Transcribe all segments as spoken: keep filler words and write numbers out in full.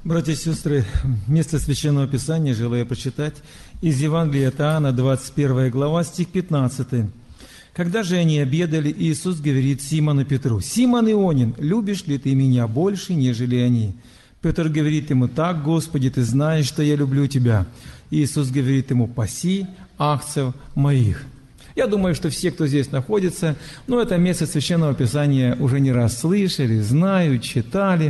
Братья и сестры, место Священного Писания желаю прочитать из Евангелия от Иоанна, двадцать первая глава, стих пятнадцатый. «Когда же они обедали, Иисус говорит Симону Петру: „Симон Ионин, любишь ли ты меня больше, нежели они?“ Петр говорит ему: „Так, Господи, ты знаешь, что я люблю тебя“. Иисус говорит ему: „Паси агнцев моих“». Я думаю, что все, кто здесь находится, ну, это место Священного Писания уже не раз слышали, знают, читали.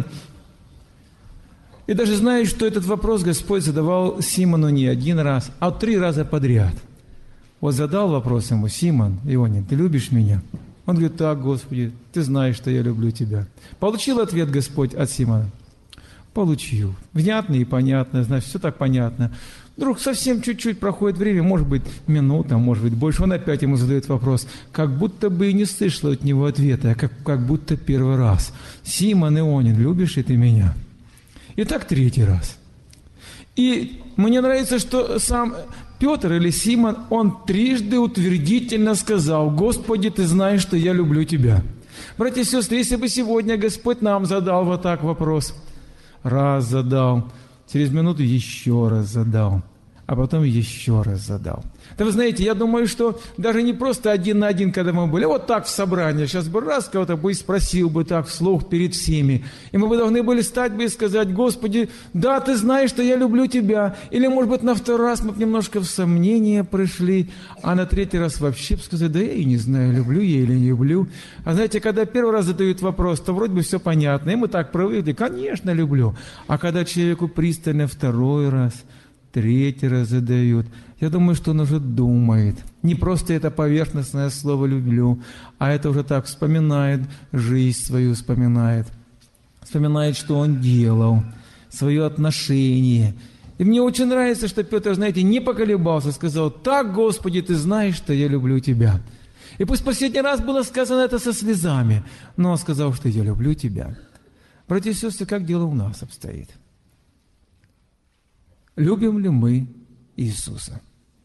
И даже знаю, что этот вопрос Господь задавал Симону не один раз, а три раза подряд. Вот задал вопрос ему: «Симон Ионин, ты любишь меня?» Он говорит: «Так, Господи, ты знаешь, что я люблю тебя». Получил ответ Господь от Симона? Получил. Внятно и понятно, значит, все так понятно. Вдруг совсем чуть-чуть проходит время, может быть, минута, может быть, больше. Он опять ему задает вопрос, как будто бы и не слышал от него ответа, а как, как будто первый раз. «Симон Ионин, любишь ли ты меня?» И так третий раз. И мне нравится, что сам Петр или Симон, он трижды утвердительно сказал: «Господи, ты знаешь, что я люблю тебя». Братья и сестры, если бы сегодня Господь нам задал вот так вопрос, раз задал, через минуту еще раз задал, а потом еще раз задал. Да вы знаете, я думаю, что даже не просто один на один, когда мы были, а вот так в собрании, сейчас бы раз кого-то бы и спросил бы так вслух перед всеми, и мы бы должны были стать бы и сказать: «Господи, да, ты знаешь, что я люблю тебя». Или, может быть, на второй раз мы бы немножко в сомнение пришли, а на третий раз вообще бы сказать: «Да я и не знаю, люблю я или не люблю». А знаете, когда первый раз задают вопрос, то вроде бы все понятно, и мы так привыкли: «Конечно, люблю». А когда человеку пристально второй раз, третий раз задают, я думаю, что он уже думает. Не просто это поверхностное слово «люблю», а это уже так вспоминает, жизнь свою вспоминает, вспоминает, что он делал, свое отношение. И мне очень нравится, что Петр, знаете, не поколебался, сказал: «Так, Господи, ты знаешь, что я люблю тебя». И пусть последний раз было сказано это со слезами, но он сказал, что я люблю тебя. Братья и сестры, как дело у нас обстоит? Любим ли мы Иисуса?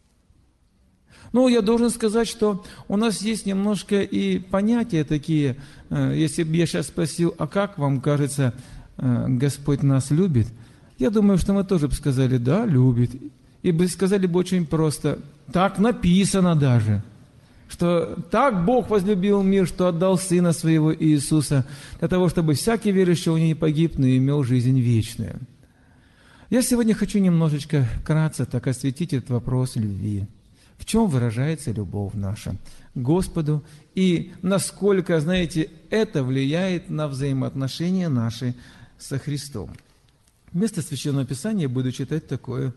Ну, я должен сказать, что у нас есть немножко и понятия такие. Если бы я сейчас спросил: «А как вам кажется, Господь нас любит?», я думаю, что мы тоже бы сказали: «Да, любит». И бы сказали бы очень просто: «Так написано даже, что так Бог возлюбил мир, что отдал Сына Своего Иисуса, для того, чтобы всякий верующий в Него не погиб, но имел жизнь вечную». Я сегодня хочу немножечко вкратце так осветить этот вопрос любви. В чем выражается любовь наша к Господу и насколько, знаете, это влияет на взаимоотношения наши со Христом. Вместо Священного Писания буду читать такое.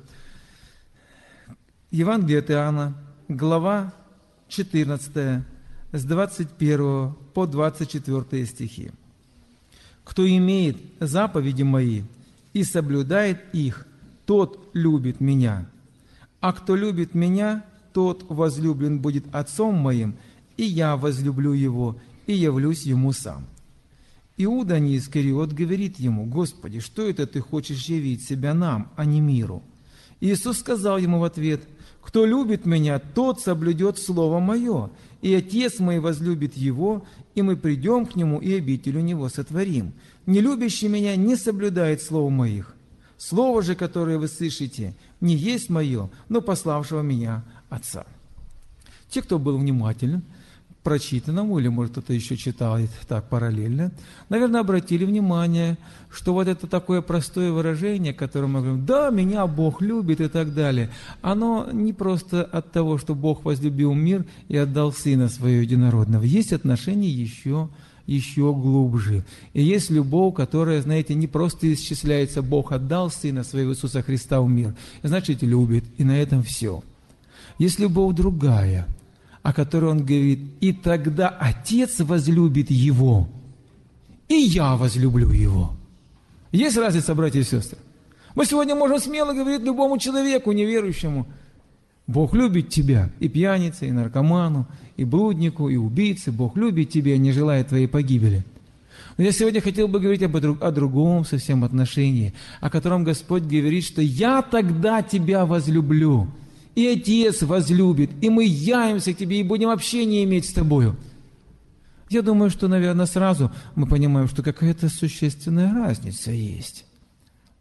Евангелие от Иоанна, глава четырнадцатая, с двадцать первого по двадцать четвёртый стихи. «Кто имеет заповеди мои и соблюдает их, тот любит меня. А кто любит меня, тот возлюблен будет Отцом моим, и я возлюблю его, и явлюсь ему сам». Иуда Искариот говорит ему: «Господи, что это ты хочешь явить себя нам, а не миру?» Иисус сказал ему в ответ: «Кто любит меня, тот соблюдет слово мое, и Отец мой возлюбит его, и мы придем к нему, и обитель у него сотворим. Не любящий меня не соблюдает слов моих. Слово же, которое вы слышите, не есть мое, но пославшего меня Отца». Те, кто был внимателен к прочитанному, или, может, кто-то еще читал так параллельно, наверное, обратили внимание, что вот это такое простое выражение, которое мы говорим: «Да, меня Бог любит» и так далее, оно не просто от того, что Бог возлюбил мир и отдал Сына Своего Единородного. Есть отношения еще еще глубже. И есть любовь, которая, знаете, не просто исчисляется: Бог отдал Сына Своего Иисуса Христа в мир, значит, любит, и на этом все. Есть любовь другая, о которой Он говорит: «И тогда Отец возлюбит Его, и я возлюблю Его». Есть разница, братья и сестры? Мы сегодня можем смело говорить любому человеку, неверующему: Бог любит тебя, и пьянице, и наркоману, и блуднику, и убийце. Бог любит тебя, не желает твоей погибели. Но я сегодня хотел бы говорить об, о другом совсем отношении, о котором Господь говорит, что «я тогда тебя возлюблю, и Отец возлюбит, и мы явимся к тебе, и будем общение иметь с тобою». Я думаю, что, наверное, сразу мы понимаем, что какая-то существенная разница есть.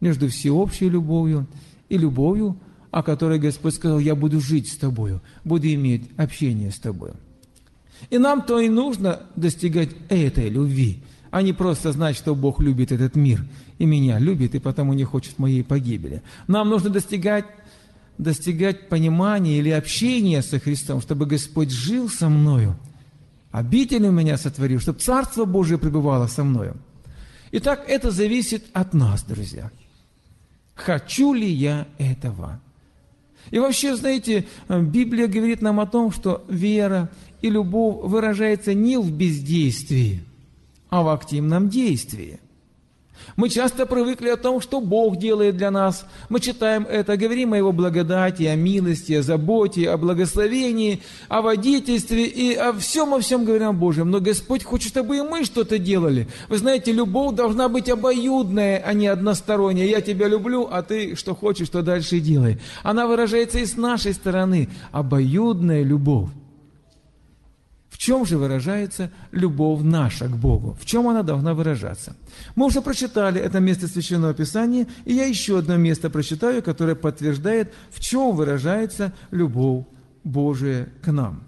между всеобщей любовью и любовью, о которой Господь сказал: «Я буду жить с тобою, буду иметь общение с тобою». И нам-то и нужно достигать этой любви, а не просто знать, что Бог любит этот мир и меня любит, и потому не хочет моей погибели. Нам нужно достигать, достигать понимания или общения со Христом, чтобы Господь жил со мною, обитель у меня сотворил, чтобы Царство Божие пребывало со мною. Итак, это зависит от нас, друзья. Хочу ли я этого? И вообще, знаете, Библия говорит нам о том, что вера и любовь выражается не в бездействии, а в активном действии. Мы часто привыкли о том, что Бог делает для нас. Мы читаем это, говорим о Его благодати, о милости, о заботе, о благословении, о водительстве и о всем, о всем говорим о Божьем. Но Господь хочет, чтобы и мы что-то делали. Вы знаете, любовь должна быть обоюдная, а не односторонняя. Я тебя люблю, а ты что хочешь, то дальше и делай. Она выражается и с нашей стороны. Обоюдная любовь. В чем же выражается любовь наша к Богу? В чем она должна выражаться? Мы уже прочитали это место Священного Писания, и я еще одно место прочитаю, которое подтверждает, в чем выражается любовь Божия к нам.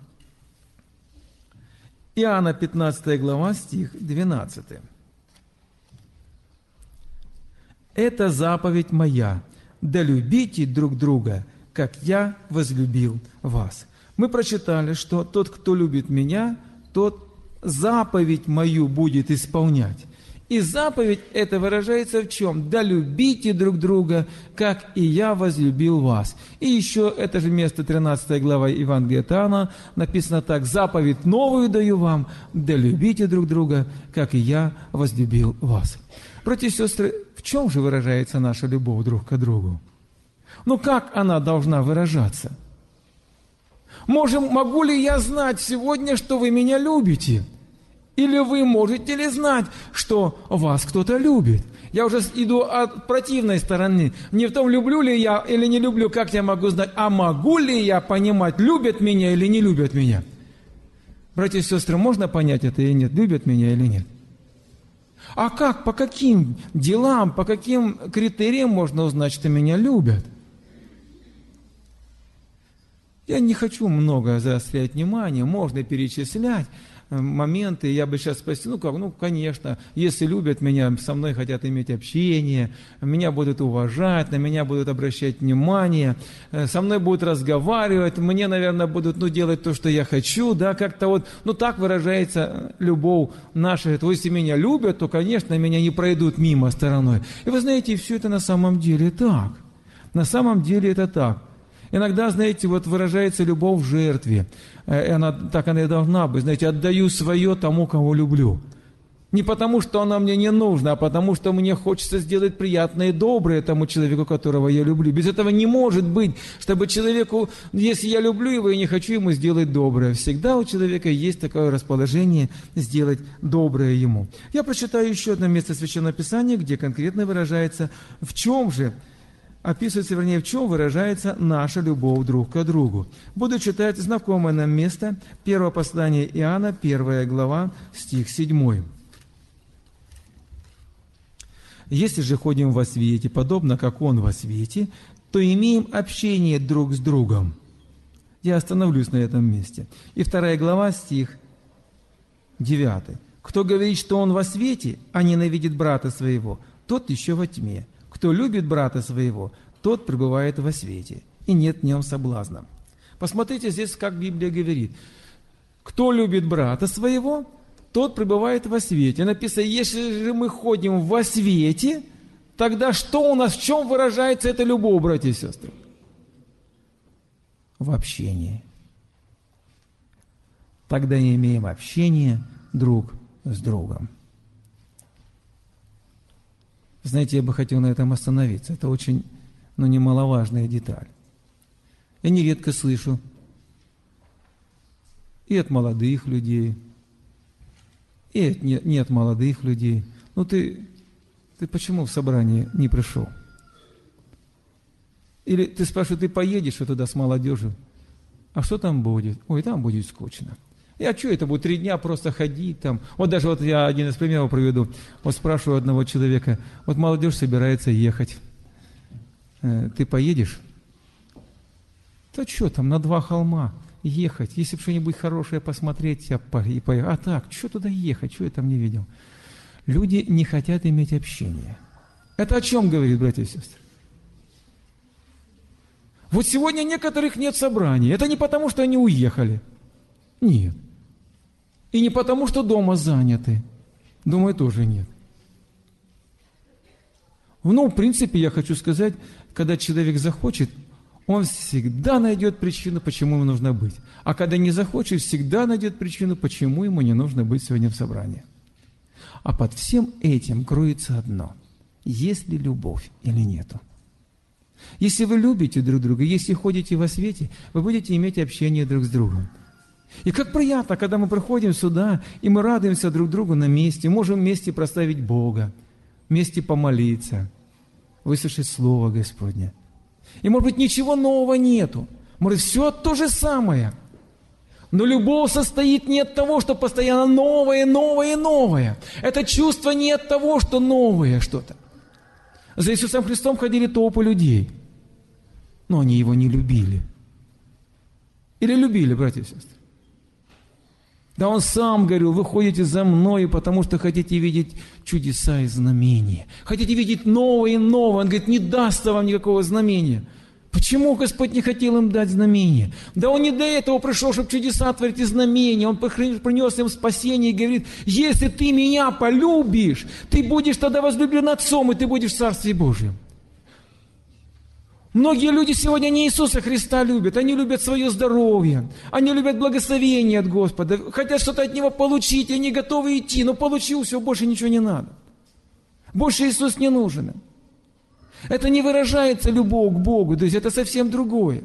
Иоанна пятнадцатая глава, стих двенадцатый. «Это заповедь моя, да любите друг друга, как я возлюбил вас». Мы прочитали, что тот, кто любит меня, тот заповедь мою будет исполнять. И заповедь это выражается в чем? Да любите друг друга, как и я возлюбил вас. И еще это же место, тринадцатая глава Евангелия от Иоанна, написано так: заповедь новую даю вам, да любите друг друга, как и я возлюбил вас. Братья и сестры, в чем же выражается наша любовь друг к другу? Ну как она должна выражаться? Можем, могу ли я знать сегодня, что вы меня любите? Или вы можете ли знать, что вас кто-то любит? Я уже иду от противной стороны. Не в том, люблю ли я или не люблю, как я могу знать, а могу ли я понимать, любят меня или не любят меня? Братья и сестры, можно понять это или нет, любят меня или нет? А как, по каким делам, по каким критериям можно узнать, что меня любят? Я не хочу много заострять внимание, можно перечислять моменты, я бы сейчас спросил, ну как, ну конечно, если любят меня, со мной хотят иметь общение, меня будут уважать, на меня будут обращать внимание, со мной будут разговаривать, мне, наверное, будут, ну, делать то, что я хочу, да, как-то вот, ну так выражается любовь наша, то если меня любят, то, конечно, меня не пройдут мимо стороной. И вы знаете, все это на самом деле так, на самом деле это так. Иногда, знаете, вот выражается любовь в жертве. И она, так она и должна быть. Знаете, отдаю свое тому, кого люблю. Не потому, что она мне не нужна, а потому, что мне хочется сделать приятное и доброе тому человеку, которого я люблю. Без этого не может быть, чтобы человеку, если я люблю его и не хочу ему сделать доброе. Всегда у человека есть такое расположение сделать доброе ему. Я прочитаю еще одно место Священного Писания, где конкретно выражается, в чем же описывается, вернее, в чем выражается наша любовь друг к другу. Буду читать знакомое нам место, первое послание Иоанна, первая глава, стих седьмой. «Если же ходим во свете, подобно как Он во свете, то имеем общение друг с другом». Я остановлюсь на этом месте. И вторая глава, стих девятый. «Кто говорит, что он во свете, а ненавидит брата своего, тот еще во тьме. Кто любит брата своего, тот пребывает во свете, и нет в нем соблазна». Посмотрите здесь, как Библия говорит. Кто любит брата своего, тот пребывает во свете. Написано, если же мы ходим во свете, тогда что у нас, в чем выражается эта любовь, братья и сестры? В общении. Тогда имеем общение друг с другом. Знаете, я бы хотел на этом остановиться. Это очень, ну, немаловажная деталь. Я нередко слышу и от молодых людей, и от не, не от молодых людей. Ну, ты, ты почему в собрание не пришел? Или ты спрашиваешь, ты поедешь туда с молодежью? А что там будет? Ой, там будет скучно. Я что, это будет три дня просто ходить там? Вот даже вот я один из примеров приведу. Вот спрашиваю одного человека, вот молодежь собирается ехать. ты поедешь? Да что там, на два холма ехать? Если бы что-нибудь хорошее посмотреть, я по... и по... а так, что туда ехать, что я там не видел? Люди не хотят иметь общение. Это о чем говорит, братья и сестры? Вот сегодня некоторых нет собраний. Это не потому, что они уехали. Нет. И не потому, что дома заняты. Думаю, тоже нет. Ну, в принципе, я хочу сказать, когда человек захочет, он всегда найдет причину, почему ему нужно быть. А когда не захочет, всегда найдет причину, почему ему не нужно быть сегодня в собрании. А под всем этим кроется одно. Есть ли любовь или нету? Если вы любите друг друга, если ходите во свете, вы будете иметь общение друг с другом. И как приятно, когда мы приходим сюда, и мы радуемся друг другу на месте, можем вместе прославить Бога, вместе помолиться, выслушать Слово Господне. И, может быть, ничего нового нету. Может, все то же самое. Но любовь состоит не от того, что постоянно новое, новое, новое. Это чувство не от того, что новое что-то. За Иисусом Христом ходили толпы людей, но они Его не любили. Или любили, братья и сестры? Да Он сам говорил, вы ходите за Мною, потому что хотите видеть чудеса и знамения. Хотите видеть новое и новое. Он говорит, не даст вам никакого знамения. Почему Господь не хотел им дать знамения? Да Он не до этого пришел, чтобы чудеса творить и знамения. Он принес им спасение и говорит, если ты Меня полюбишь, ты будешь тогда возлюблен Отцом, и ты будешь в Царстве Божьем. Многие люди сегодня не Иисуса Христа любят, они любят свое здоровье, они любят благословение от Господа, хотят что-то от Него получить, и они готовы идти, но получил, все, больше ничего не надо. Больше Иисус не нужен. Это не выражается любовь к Богу, то есть это совсем другое.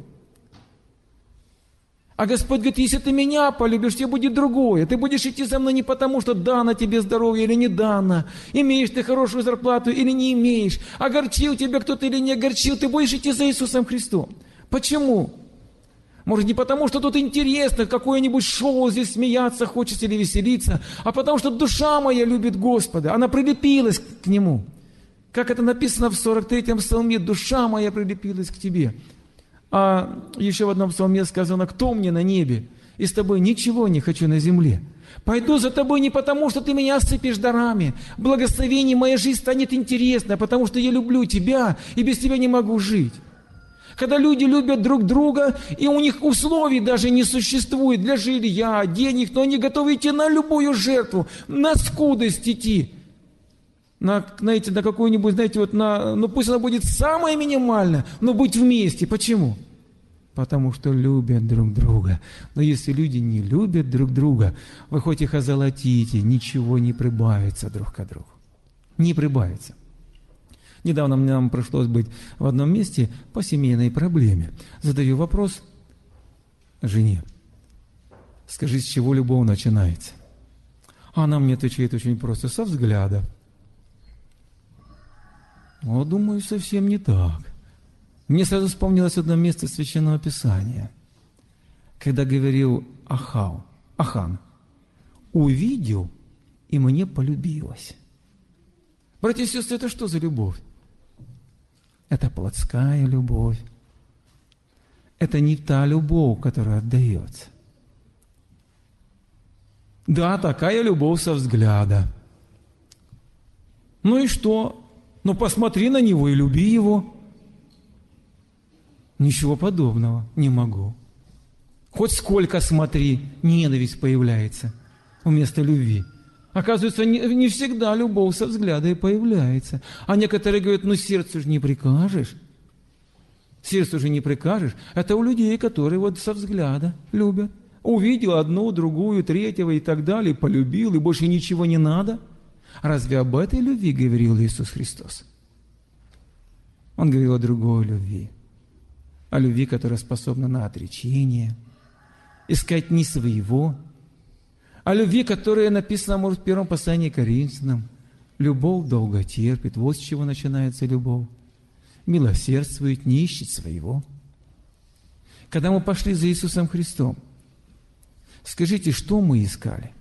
А Господь говорит, если ты Меня полюбишь, тебе будет другое. Ты будешь идти за Мной не потому, что дано тебе здоровье или не дано, имеешь ты хорошую зарплату или не имеешь, огорчил тебя кто-то или не огорчил, ты будешь идти за Иисусом Христом. Почему? Может, не потому, что тут интересно, какое-нибудь шоу здесь смеяться хочется или веселиться, а потому, что душа моя любит Господа, она прилепилась к Нему. Как это написано в сорок третьем псалме, душа моя прилепилась к Тебе. А еще в одном псалме сказано, кто мне на небе, и с Тобой ничего не хочу на земле. Пойду за Тобой не потому, что Ты меня осыпешь дарами, благословение, моя жизнь станет интересной, а потому что я люблю Тебя, и без Тебя не могу жить. Когда люди любят друг друга, и у них условий даже не существует для жилья, денег, но они готовы идти на любую жертву, на скудость идти. На, знаете, на какую-нибудь, знаете, вот на, ну пусть она будет самая минимальная, но быть вместе. Почему? Потому что любят друг друга. Но если люди не любят друг друга, вы хоть их озолотите, ничего не прибавится друг к другу. Не прибавится. Недавно нам пришлось быть в одном месте по семейной проблеме. Задаю вопрос жене. Скажи, с чего любовь начинается? А она мне отвечает очень просто, со взгляда. Ну, думаю, совсем не так. Мне сразу вспомнилось одно место Священного Писания, когда говорил Ахав, Ахан, увидел, и мне полюбилось. Братья и сестры, это что за любовь? Это плотская любовь. Это не та любовь, которая отдается. Да, такая любовь со взгляда. Ну и что? Ну, посмотри на него и люби его. Ничего подобного не могу. Хоть сколько смотри, ненависть появляется вместо любви. Оказывается, не, не всегда любовь со взгляда и появляется. А некоторые говорят, ну, сердцу же не прикажешь. Сердцу же не прикажешь. Это у людей, которые вот со взгляда любят. Увидел одну, другую, третьего и так далее, полюбил, и больше ничего не надо. Разве об этой любви говорил Иисус Христос? Он говорил о другой любви. О любви, которая способна на отречение, искать не своего. О любви, которая написана, может, в первом послании к Коринфянам. Любовь долго терпит. Вот с чего начинается любовь. Милосердствует, не ищет своего. Когда мы пошли за Иисусом Христом, скажите, что мы искали?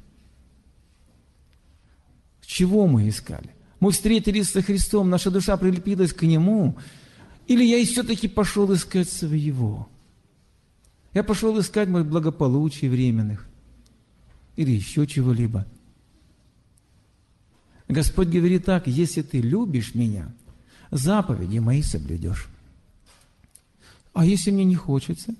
Чего мы искали? Мы встретились со Христом, наша душа прилепилась к Нему, Или я все-таки пошел искать своего? Я пошел искать моих благополучий временных или еще чего-либо. Господь говорит так: если ты любишь Меня, заповеди Мои соблюдешь. А если мне не хочется?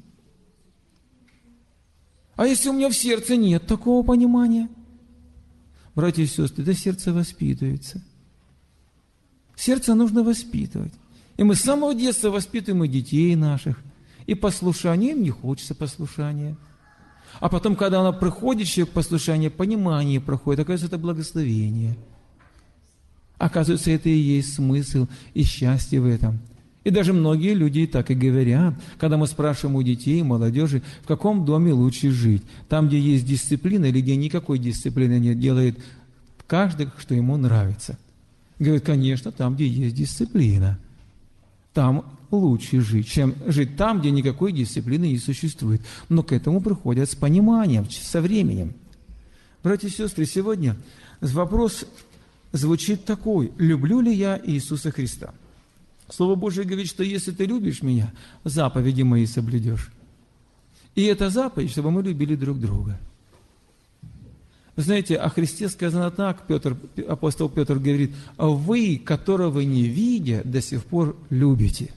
А если у меня в сердце нет такого понимания? Братья и сестры, это сердце воспитывается. Сердце нужно воспитывать. И мы с самого детства воспитываем и детей наших. И послушание, им не хочется послушания. А потом, когда оно приходит, человек послушание, понимание проходит, оказывается, это благословение. Оказывается, это и есть смысл и счастье в этом. И даже многие люди так и говорят, когда мы спрашиваем у детей, молодежи, в каком доме лучше жить. Там, где есть дисциплина, или где никакой дисциплины нет, делает каждый, что ему нравится. Говорят, конечно, там, где есть дисциплина. Там лучше жить, чем жить там, где никакой дисциплины не существует. Но к этому приходят с пониманием, со временем. Братья и сестры, сегодня вопрос звучит такой: люблю ли я Иисуса Христа? Слово Божие говорит, что если ты любишь Меня, заповеди Мои соблюдешь. И это заповедь, чтобы мы любили друг друга. Вы знаете, о Христе сказано так, Петр, апостол Петр говорит: вы, которого не видя, до сих пор любите.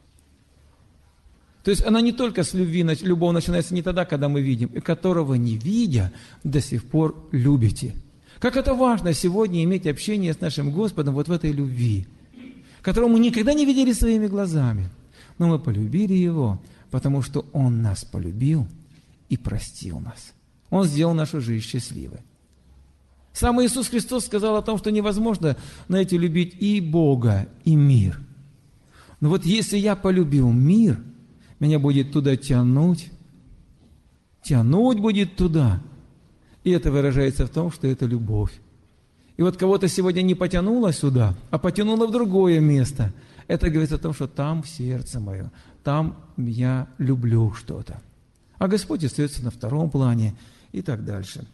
То есть она не только с любви, любовь начинается не тогда, когда мы видим, и которого не видя, до сих пор любите. Как это важно сегодня иметь общение с нашим Господом вот в этой любви, которого мы никогда не видели своими глазами, но мы полюбили Его, потому что Он нас полюбил и простил нас. Он сделал нашу жизнь счастливой. Сам Иисус Христос сказал о том, что невозможно, знаете, любить и Бога, и мир. Но вот если я полюбил мир, меня будет туда тянуть, тянуть будет туда. И это выражается в том, что это любовь. И вот кого-то сегодня не потянуло сюда, а потянуло в другое место. Это говорит о том, что там в сердце мое, там я люблю что-то. А Господь остается на втором плане и так дальше.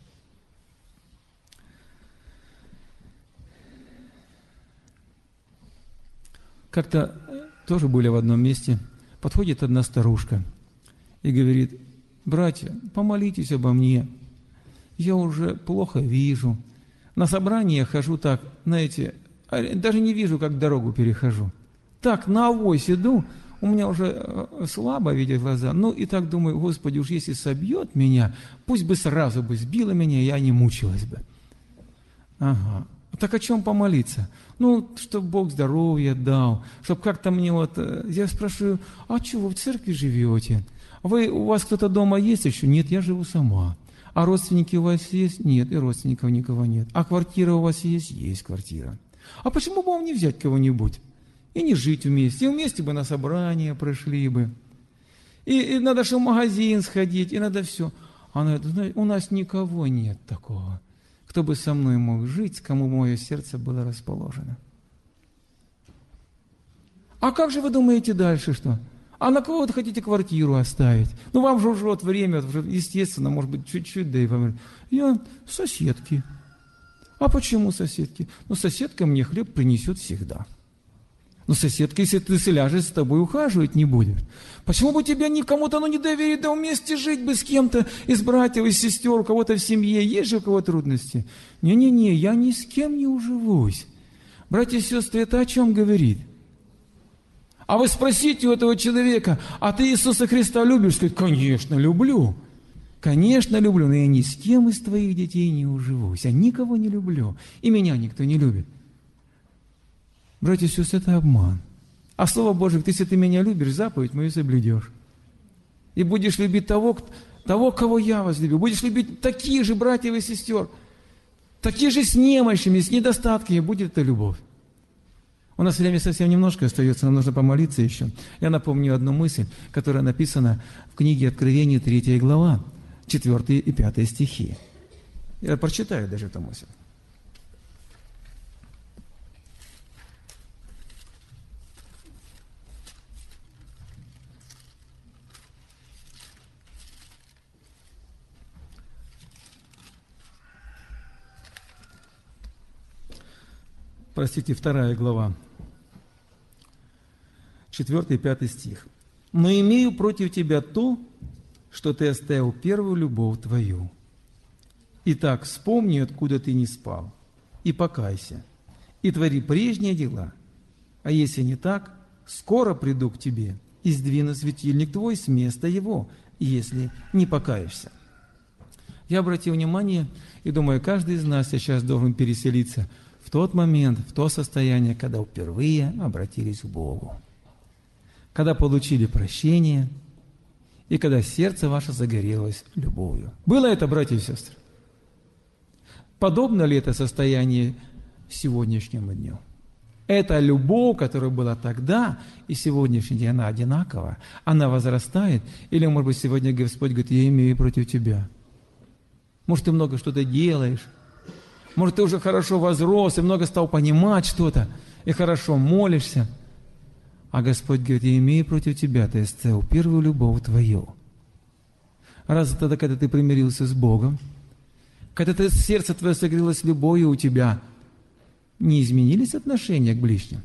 Как-то тоже были в одном месте, подходит одна старушка и говорит: братья, помолитесь обо мне, я уже плохо вижу. На собрание хожу так, знаете, даже не вижу, как дорогу перехожу. Так, на авось иду, у меня уже слабо видят глаза. Ну и так думаю: Господи, уж если собьет меня, пусть бы сразу бы сбила меня, я не мучилась бы. Ага. Так о чем помолиться? Ну, чтобы Бог здоровье дал, чтобы как-то мне вот... Я спрашиваю: а что, вы в церкви живете? Вы, у вас кто-то дома есть еще? Нет, я живу сама. А родственники у вас есть? Нет, и родственников никого нет. А квартира у вас есть? Есть квартира. А почему бы вам не взять кого-нибудь? И не жить вместе. И вместе бы на собрание пришли бы. И, и надо же в магазин сходить, и надо все. Она говорит: знаете, у нас никого нет такого, кто бы со мной мог жить, кому мое сердце было расположено. А как же вы думаете дальше, что? А на кого вы хотите квартиру оставить? Ну, вам же уже вот время, естественно, может быть, чуть-чуть, да и вам... Я соседки. А почему соседки? Ну, соседка мне хлеб принесет всегда. Но соседка, если ты ляжешь, с тобой ухаживать не будет. Почему бы тебе никому-то ну, не доверить, да вместе жить бы с кем-то, из братьев, из сестер, у кого-то в семье, есть же у кого трудности? Не-не-не, я ни с кем не уживусь. Братья и сестры, это о чем говорит? А вы спросите у этого человека: а ты Иисуса Христа любишь? Скажет: конечно, люблю. Конечно, люблю, но я ни с кем из твоих детей не уживусь. Я никого не люблю. И меня никто не любит. Братья и сестры, это обман. А Слово Божие: если ты меня любишь, заповедь мою соблюдешь. И будешь любить того, того, кого я возлюбил. Будешь любить таких же братьев и сестер, такие же с немощами, с недостатками. Будет это любовь. У нас время совсем немножко остается, нам нужно помолиться еще. Я напомню одну мысль, которая написана в книге Откровения, третья глава, четвёртый и пятый стихи. Я прочитаю даже эту мысль. Простите, вторая глава. четвёртый и пятый стих. «Но имею против тебя то, что ты оставил первую любовь твою. Итак, вспомни, откуда ты не спал, и покайся, и твори прежние дела. А если не так, скоро приду к тебе и сдвину светильник твой с места его, если не покаешься». Я обратил внимание, и думаю, каждый из нас сейчас должен переселиться в тот момент, в то состояние, когда впервые обратились к Богу, когда получили прощение, и когда сердце ваше загорелось любовью. Было это, братья и сестры? Подобно ли это состояние сегодняшнему дню? Эта любовь, которая была тогда, и сегодняшний день, она одинакова, она возрастает, или, может быть, сегодня Господь говорит: я имею против тебя. Может, ты много что-то делаешь, может, ты уже хорошо возрос и много стал понимать что-то, и хорошо молишься. А Господь говорит: я имею против тебя, ты оставил первую любовь твою. Разве тогда, когда ты примирился с Богом, когда ты, сердце твое согрелось любовью у тебя, не изменились отношения к ближним?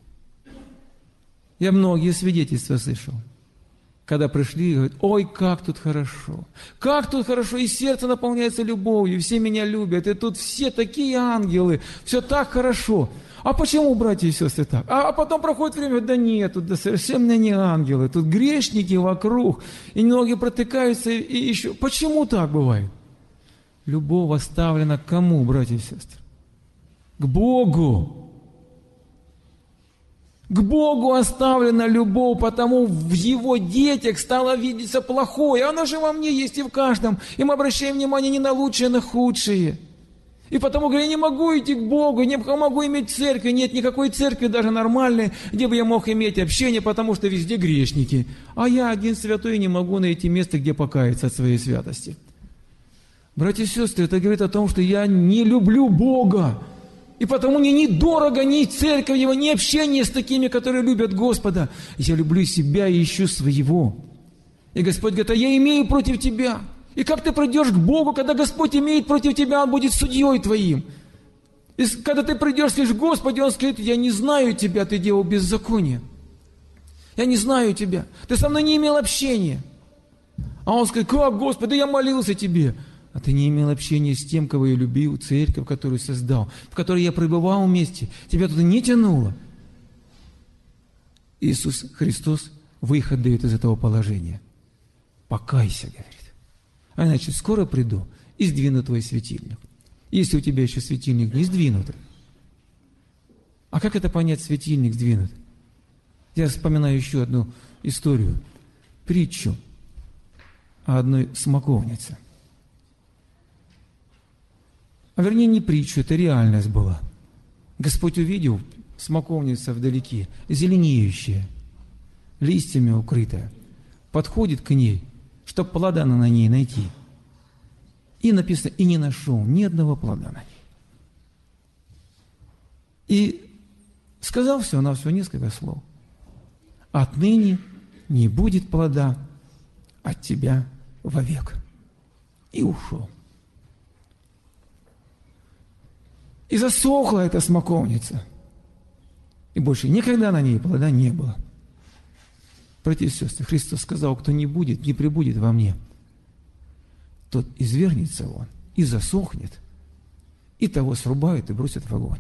Я многие свидетельства слышал, когда пришли и говорят: ой, как тут хорошо, как тут хорошо, и сердце наполняется любовью, и все меня любят, и тут все такие ангелы, все так хорошо. А почему, братья и сестры, так? А, а потом проходит время: да нет, тут да совершенно не ангелы, тут грешники вокруг, и многие протыкаются, и, и еще. Почему так бывает? Любовь оставлена к кому, братья и сестры? К Богу. К Богу оставлена любовь, потому в Его детях стало видеться плохое. Оно же во мне есть и в каждом. И мы обращаем внимание не на лучшее, а на худшее. И потому говорю: я не могу идти к Богу, не могу иметь церкви. Нет никакой церкви даже нормальной, где бы я мог иметь общение, потому что везде грешники. А я один святой не могу найти место, где покаяться от своей святости. Братья и сестры, это говорит о том, что я не люблю Бога. И потому мне ни дорого, ни церковь Его, ни общение с такими, которые любят Господа. Я люблю себя и ищу своего. И Господь говорит: а я имею против тебя. И как ты придешь к Богу, когда Господь имеет против тебя, Он будет судьей твоим. И когда ты придешь, скажешь: Господи, Он скажет: я не знаю тебя, ты делал беззаконие. Я не знаю тебя, ты со мной не имел общения. А Он скажет: как, Господи, я молился тебе. А ты не имел общения с тем, кого я любил, церковь, которую создал, в которой я пребывал вместе. Тебя туда не тянуло. Иисус Христос выход дает из этого положения. Покайся, говорит. А иначе скоро приду и сдвину твой светильник. Если у тебя еще светильник не сдвинут. А как это понять, светильник сдвинут? Я вспоминаю еще одну историю, притчу о одной смоковнице. А вернее, не притчу, это реальность была. Господь увидел смоковница вдалеке, зеленеющая, листьями укрытая, подходит к ней, чтобы плода на ней найти. И написано: и не нашел ни одного плода на ней. И сказал всего-навсего несколько слов: отныне не будет плода от тебя вовек. И ушел. И засохла эта смоковница. И больше никогда на ней плода не было. Братья и сестры, Христос сказал: кто не будет, не пребудет во мне, тот извергнется он и засохнет, и того срубают и бросят в огонь.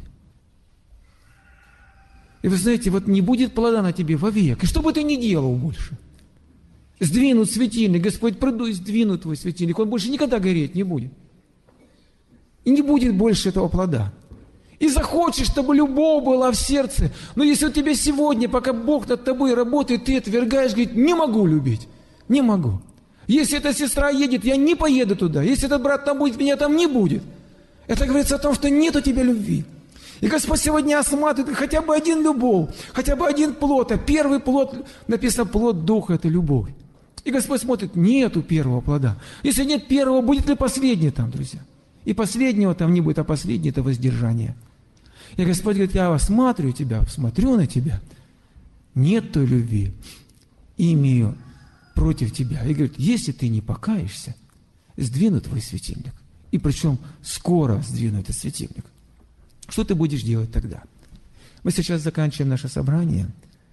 И вы знаете, вот не будет плода на тебе вовек. И что бы ты ни делал больше? Сдвинут светильник, Господь приду и сдвинут твой светильник, он больше никогда гореть не будет. И не будет больше этого плода. И захочешь, чтобы любовь была в сердце. Но если у тебя сегодня, пока Бог над тобой работает, ты отвергаешь, говорит: не могу любить, не могу. Если эта сестра едет, я не поеду туда. Если этот брат там будет, меня там не будет. Это говорится о том, что нет у тебя любви. И Господь сегодня осматривает хотя бы один любовь, хотя бы один плод. А первый плод, написано, плод Духа – это любовь. И Господь смотрит: нету первого плода. Если нет первого, будет ли последний там, друзья? И последнего там не будет, а последний – это воздержание. И Господь говорит: я осматриваю тебя, смотрю на тебя, нет той любви, и имею против тебя. И говорит: если ты не покаешься, сдвину твой светильник. И причем скоро сдвину этот светильник. Что ты будешь делать тогда? Мы сейчас заканчиваем наше собрание,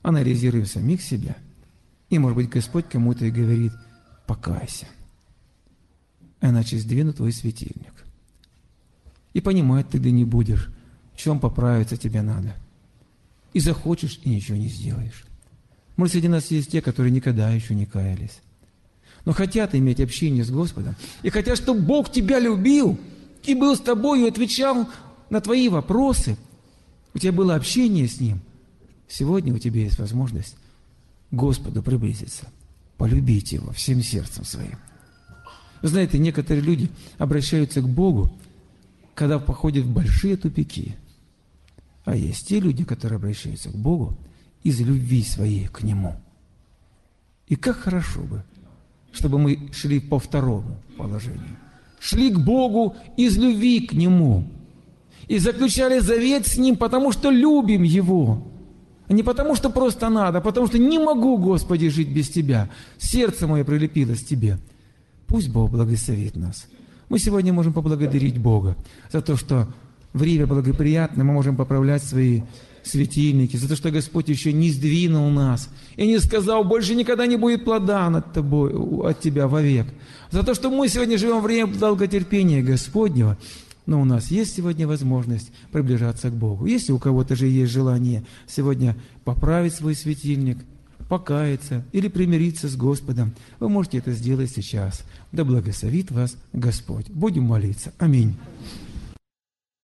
анализируем самих себя. И, может быть, Господь кому-то и говорит: покайся, иначе сдвину твой светильник. И понимать ты не будешь, в чем поправиться тебе надо. И захочешь, и ничего не сделаешь. Может, среди нас есть те, которые никогда еще не каялись, но хотят иметь общение с Господом, и хотят, чтобы Бог тебя любил, и был с тобой, и отвечал на твои вопросы. У тебя было общение с Ним. Сегодня у тебя есть возможность к Господу приблизиться, полюбить Его всем сердцем своим. Вы знаете, некоторые люди обращаются к Богу, когда походят в большие тупики. А есть те люди, которые обращаются к Богу из любви своей к Нему. И как хорошо бы, чтобы мы шли по второму положению. Шли к Богу из любви к Нему. И заключали завет с Ним, потому что любим Его. А не потому, что просто надо, а потому что не могу, Господи, жить без Тебя. Сердце мое прилепилось к Тебе. Пусть Бог благословит нас. Мы сегодня можем поблагодарить Бога за то, что время благоприятное, мы можем поправлять свои светильники, за то, что Господь еще не сдвинул нас и не сказал: больше никогда не будет плода над тобой, от тебя вовек. За то, что мы сегодня живем в время долготерпения Господнего, но у нас есть сегодня возможность приближаться к Богу. Если у кого-то же есть желание сегодня поправить свой светильник, покаяться или примириться с Господом, вы можете это сделать сейчас. Да благословит вас Господь. Будем молиться. Аминь.